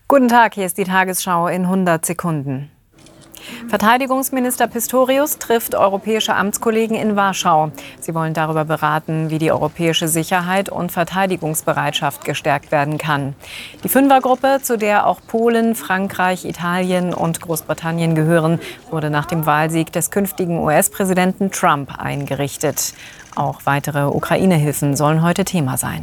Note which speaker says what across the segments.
Speaker 1: Guten Tag, hier ist die Tagesschau in 100 Sekunden. Verteidigungsminister Pistorius trifft europäische Amtskollegen in Warschau. Sie wollen darüber beraten, wie die europäische Sicherheit und Verteidigungsbereitschaft gestärkt werden kann. Die Fünfergruppe, zu der auch Polen, Frankreich, Italien und Großbritannien gehören, wurde nach dem Wahlsieg des künftigen US-Präsidenten Trump eingerichtet. Auch weitere Ukraine-Hilfen sollen heute Thema sein.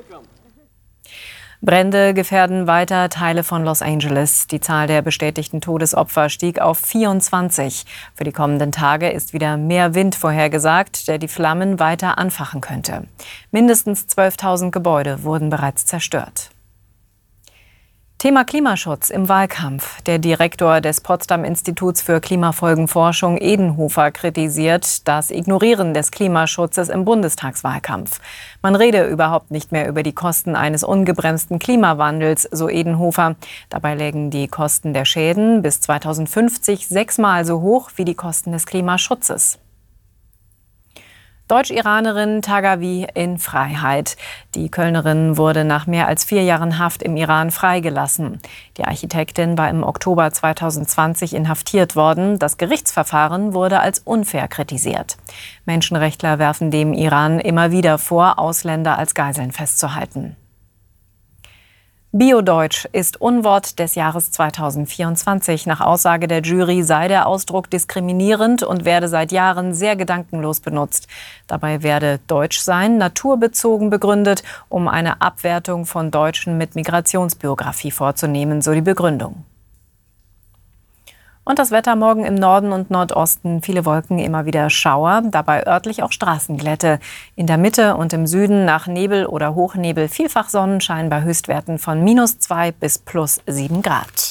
Speaker 1: Brände gefährden weiter Teile von Los Angeles. Die Zahl der bestätigten Todesopfer stieg auf 24. Für die kommenden Tage ist wieder mehr Wind vorhergesagt, der die Flammen weiter anfachen könnte. Mindestens 12.000 Gebäude wurden bereits zerstört. Thema Klimaschutz im Wahlkampf. Der Direktor des Potsdam-Instituts für Klimafolgenforschung, Edenhofer, kritisiert das Ignorieren des Klimaschutzes im Bundestagswahlkampf. Man rede überhaupt nicht mehr über die Kosten eines ungebremsten Klimawandels, so Edenhofer. Dabei lägen die Kosten der Schäden bis 2050 6-mal so hoch wie die Kosten des Klimaschutzes. Deutsch-Iranerin Tagavi in Freiheit. Die Kölnerin wurde nach mehr als 4 Jahren Haft im Iran freigelassen. Die Architektin war im Oktober 2020 inhaftiert worden. Das Gerichtsverfahren wurde als unfair kritisiert. Menschenrechtler werfen dem Iran immer wieder vor, Ausländer als Geiseln festzuhalten. Biodeutsch ist Unwort des Jahres 2024. Nach Aussage der Jury sei der Ausdruck diskriminierend und werde seit Jahren sehr gedankenlos benutzt. Dabei werde Deutschsein naturbezogen begründet, um eine Abwertung von Deutschen mit Migrationsbiografie vorzunehmen, so die Begründung. Und das Wetter morgen im Norden und Nordosten. Viele Wolken, immer wieder Schauer, dabei örtlich auch Straßenglätte. In der Mitte und im Süden nach Nebel oder Hochnebel vielfach Sonnenschein bei Höchstwerten von -2 bis +7 Grad.